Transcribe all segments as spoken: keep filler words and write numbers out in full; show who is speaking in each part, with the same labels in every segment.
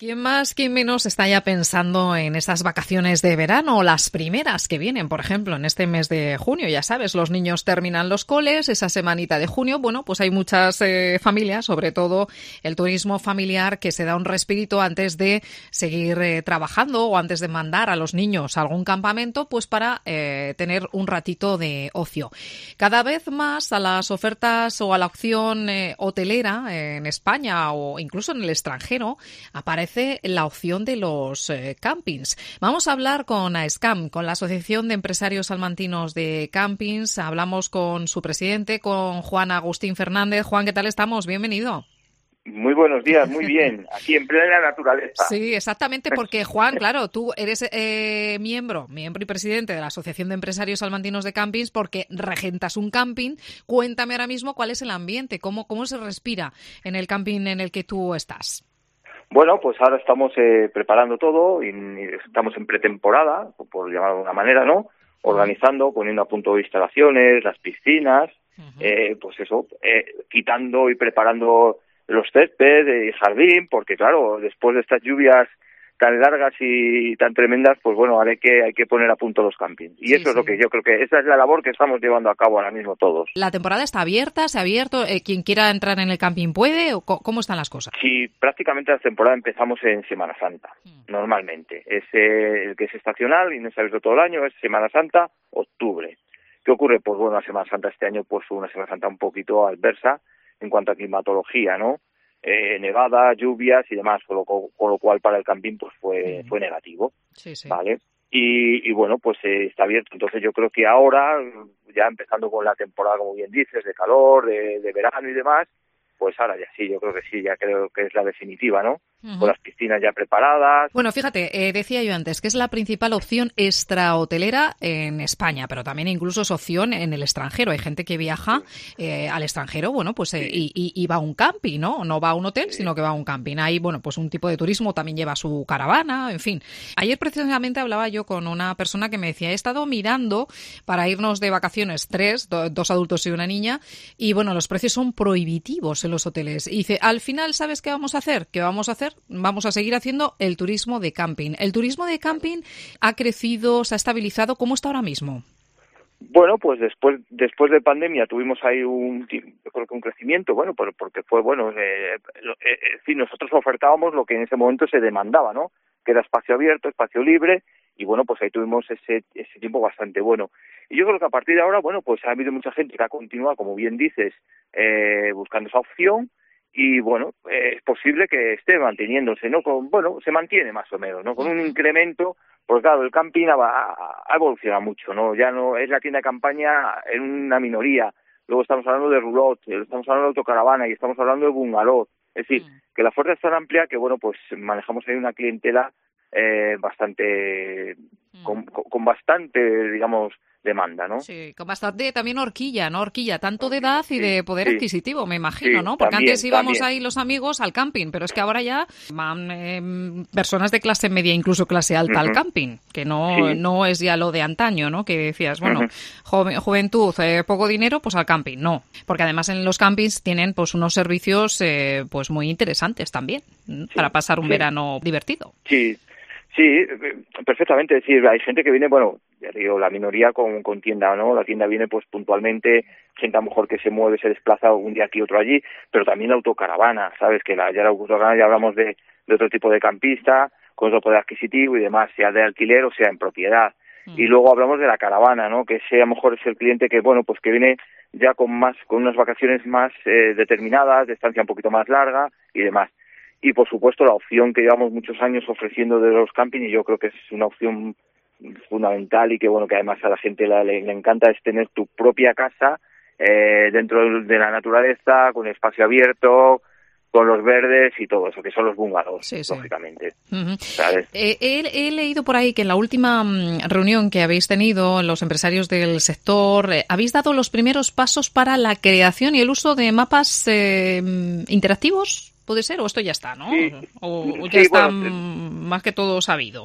Speaker 1: ¿Quién más, quién menos está ya pensando en esas vacaciones de verano o las primeras que vienen, por ejemplo, en este mes de junio? Ya sabes, los niños terminan los coles, esa semanita de junio, bueno, pues hay muchas eh, familias, sobre todo el turismo familiar, que se da un respirito antes de seguir eh, trabajando o antes de mandar a los niños a algún campamento, pues para eh, tener un ratito de ocio. Cada vez más a las ofertas o a la opción eh, hotelera eh, en España o incluso en el extranjero aparece la opción de los eh, campings. Vamos a hablar con AESCAM, con la Asociación de Empresarios Salmantinos de Campings. Hablamos con su presidente, con Juan Agustín Fernández. Juan, ¿qué tal estamos? Bienvenido.
Speaker 2: Muy buenos días, muy bien. Aquí en plena naturaleza.
Speaker 1: Sí, exactamente, porque Juan, claro, tú eres eh, miembro, miembro y presidente de la Asociación de Empresarios Salmantinos de Campings porque regentas un camping. Cuéntame ahora mismo cuál es el ambiente, cómo, cómo se respira en el camping en el que tú estás.
Speaker 2: Bueno, pues ahora estamos eh, preparando todo y, y estamos en pretemporada, por llamarlo de una manera, ¿no? Organizando, poniendo a punto instalaciones, las piscinas, uh-huh. eh, pues eso, eh, quitando y preparando los césped y jardín, porque claro, después de estas lluvias tan largas y tan tremendas, pues bueno, ahora hay que, hay que poner a punto los campings. Y sí, eso sí. es lo que yo creo que esa es la labor que estamos llevando a cabo ahora mismo todos.
Speaker 1: ¿La temporada está abierta? ¿Se ha abierto? Eh, ¿Quien quiera entrar en el camping puede? ¿O cómo están las cosas?
Speaker 2: Sí, prácticamente la temporada empezamos en Semana Santa, mm. normalmente. Es eh, el que es estacional y no está abierto todo el año, es Semana Santa, octubre. ¿Qué ocurre? Pues bueno, la Semana Santa este año pues fue una Semana Santa un poquito adversa en cuanto a climatología, ¿no? Eh, nevada, lluvias y demás, con lo, con lo cual para el camping pues fue, mm. fue negativo,
Speaker 1: sí, sí.
Speaker 2: ¿vale? Y, y bueno, pues eh, está abierto. Entonces yo creo que ahora, ya empezando con la temporada, como bien dices, de calor, de, de verano y demás, pues ahora ya sí, yo creo que sí, ya creo que es la definitiva, ¿no? Uh-huh. Con las piscinas ya preparadas.
Speaker 1: Bueno, fíjate, eh, decía yo antes que es la principal opción extrahotelera en España, pero también incluso es opción en el extranjero. Hay gente que viaja eh, al extranjero, bueno, pues eh, sí. y, y va a un camping, ¿no? No va a un hotel, sí. sino que va a un camping. Ahí, bueno, pues un tipo de turismo también lleva su caravana, en fin. Ayer precisamente hablaba yo con una persona que me decía, he estado mirando para irnos de vacaciones tres, do, dos adultos y una niña, y bueno, los precios son prohibitivos en los hoteles. Y dice, al final, ¿sabes qué vamos a hacer? ¿Qué vamos a hacer? Vamos a seguir haciendo el turismo de camping. ¿El turismo de camping ha crecido, se ha estabilizado? ¿Cómo está ahora mismo?
Speaker 2: Bueno, pues después después de pandemia tuvimos ahí un, yo creo que un crecimiento, bueno, porque fue, bueno, eh, eh, es decir, nosotros ofertábamos lo que en ese momento se demandaba, ¿no? Que era espacio abierto, espacio libre, y bueno, pues ahí tuvimos ese ese tiempo bastante bueno. Y yo creo que a partir de ahora, bueno, pues ha habido mucha gente que ha continuado, como bien dices, eh, buscando esa opción, y bueno, eh, es posible que esté manteniéndose, ¿no? Con, bueno, se mantiene más o menos, ¿no? Con un incremento, porque claro, el camping ha, ha evolucionado mucho, ¿no? Ya no es la tienda de campaña en una minoría. Luego estamos hablando de roulotte, estamos hablando de autocaravana y estamos hablando de bungalow. Es decir, mm. que la oferta es tan amplia que, bueno, pues manejamos ahí una clientela eh, bastante, mm. con, con bastante, digamos, demanda, ¿no?
Speaker 1: Sí, con bastante también horquilla, ¿no? Horquilla, tanto de edad y de poder sí, adquisitivo, me imagino,
Speaker 2: sí,
Speaker 1: ¿no? Porque
Speaker 2: también,
Speaker 1: antes íbamos
Speaker 2: también.
Speaker 1: ahí los amigos al camping, pero es que ahora ya van eh, personas de clase media, incluso clase alta uh-huh. al camping, que no sí. no es ya lo de antaño, ¿no? Que decías, bueno, uh-huh. joven, juventud, eh, poco dinero, pues al camping, no. Porque además en los campings tienen pues unos servicios eh, pues muy interesantes también, sí, para pasar un sí. verano divertido.
Speaker 2: Sí. Sí, perfectamente. Es decir, hay gente que viene, bueno, ya digo, la minoría con, con tienda, ¿no? La tienda viene pues puntualmente, gente a lo mejor que se mueve, se desplaza un día aquí, otro allí, pero también la autocaravana, ¿sabes? Que la, ya la autocaravana ya hablamos de, de otro tipo de campista, con otro poder adquisitivo y demás, sea de alquiler o sea en propiedad. Mm. Y luego hablamos de la caravana, ¿no? Que ese a lo mejor es el cliente que, bueno, pues que viene ya con más, con unas vacaciones más eh, determinadas, de estancia un poquito más larga y demás. Y, por supuesto, la opción que llevamos muchos años ofreciendo de los campings, y yo creo que es una opción fundamental y que, bueno, que además a la gente le, le encanta, es tener tu propia casa eh, dentro de la naturaleza, con espacio abierto, con los verdes y todo eso, que son los bungalows, sí, sí. lógicamente.
Speaker 1: Uh-huh. ¿Sabes? Eh, he, he leído por ahí que en la última reunión que habéis tenido, los empresarios del sector, eh, habéis dado los primeros pasos para la creación y el uso de mapas eh, interactivos. ¿Puede ser? ¿O esto ya está, no?
Speaker 2: Sí,
Speaker 1: ¿O, o ya
Speaker 2: sí,
Speaker 1: está
Speaker 2: bueno,
Speaker 1: más que todo sabido?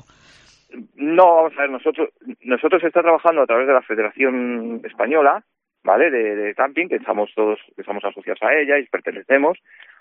Speaker 2: No, vamos a ver, nosotros nosotros está trabajando a través de la Federación Española, ¿vale? De, de camping, que estamos todos, que estamos asociados a ella y pertenecemos.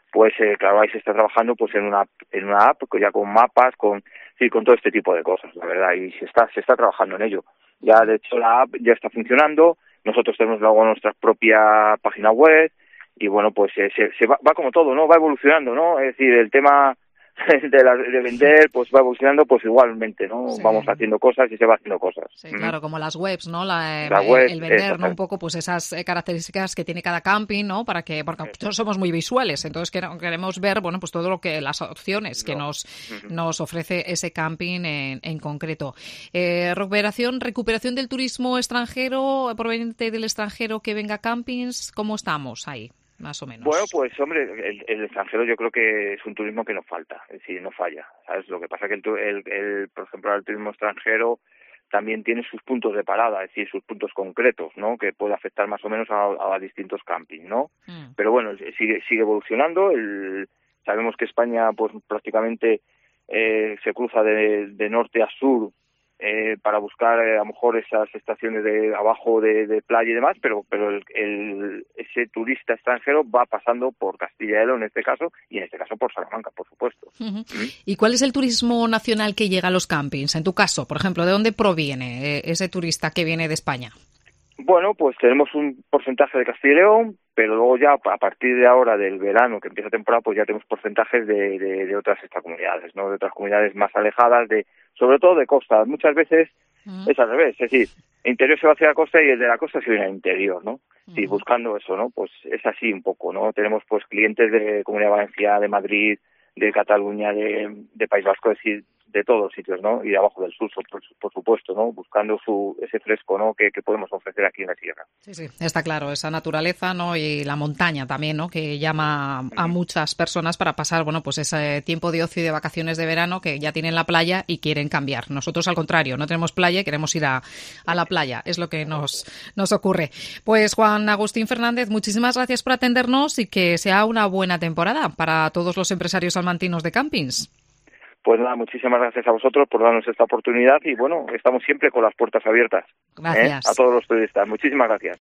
Speaker 2: pues eh, claro, ahí se está trabajando pues en una en una app, ya con mapas, con sí, con todo este tipo de cosas, la verdad, y se está se está trabajando en ello. Ya de hecho la app ya está funcionando, nosotros tenemos luego nuestra propia página web y bueno, pues eh, se, se va, va como todo, ¿no? Va evolucionando, ¿no? Es decir, el tema de, la, de vender pues va evolucionando pues igualmente, ¿no?
Speaker 1: Sí.
Speaker 2: Vamos haciendo cosas y se va haciendo cosas.
Speaker 1: Sí, claro, como las webs, ¿no? La,
Speaker 2: La
Speaker 1: el,
Speaker 2: web,
Speaker 1: el vender,
Speaker 2: exacto.
Speaker 1: ¿no? Un poco pues esas características que tiene cada camping, ¿no? Para que, porque nosotros somos muy visuales, entonces queremos ver, bueno, pues todo lo que, las opciones que
Speaker 2: No.
Speaker 1: nos,
Speaker 2: Uh-huh.
Speaker 1: nos ofrece ese camping en, en concreto. Eh, recuperación, recuperación del turismo extranjero, proveniente del extranjero que venga a campings, ¿cómo estamos ahí? Más o menos.
Speaker 2: Bueno, pues hombre, el, el extranjero yo creo que es un turismo que no falta, es decir, no falla, ¿sabes? Lo que pasa que el, el, el por ejemplo, el turismo extranjero también tiene sus puntos de parada, es decir, sus puntos concretos, ¿no? Que puede afectar más o menos a, a distintos campings, ¿no? Mm. Pero bueno, sigue sigue evolucionando. El, sabemos que España, pues prácticamente eh, se cruza de, de norte a sur. Eh, para buscar eh, a lo mejor esas estaciones de abajo de, de playa y demás, pero pero el, el, ese turista extranjero va pasando por Castilla y León en este caso, y en este caso por Salamanca, por supuesto.
Speaker 1: Uh-huh. ¿Mm? ¿Y cuál es el turismo nacional que llega a los campings? En tu caso, por ejemplo, ¿de dónde proviene eh, ese turista que viene de España?
Speaker 2: Bueno, pues tenemos un porcentaje de Castilla y León, pero luego ya a partir de ahora del verano que empieza temporada, pues ya tenemos porcentajes de, de, de otras extracomunidades, ¿no? De otras comunidades más alejadas, de sobre todo de costa. Muchas veces uh-huh. es al revés, es decir, el interior se va hacia la costa y el de la costa se viene al interior, ¿no? Uh-huh. Sí, buscando eso, ¿no? Pues es así un poco, ¿no? Tenemos pues clientes de Comunidad Valenciana, de Madrid, de Cataluña, de, de País Vasco, es decir, de todos los sitios, ¿no? Y de abajo del sur, por, por supuesto, ¿no? Buscando su ese fresco, ¿no? Que, que podemos ofrecer aquí en la sierra.
Speaker 1: Sí, sí, está claro, esa naturaleza, ¿no? Y la montaña también, ¿no? Que llama a muchas personas para pasar, bueno, pues ese tiempo de ocio y de vacaciones de verano que ya tienen la playa y quieren cambiar. Nosotros, al contrario, no tenemos playa y queremos ir a, a la playa. Es lo que nos, nos ocurre. Pues, Juan Agustín Fernández, muchísimas gracias por atendernos y que sea una buena temporada para todos los empresarios salmantinos de campings.
Speaker 2: Pues nada, muchísimas gracias a vosotros por darnos esta oportunidad y bueno, estamos siempre con las puertas abiertas.
Speaker 1: Gracias.
Speaker 2: ¿eh? A todos los turistas. Muchísimas gracias.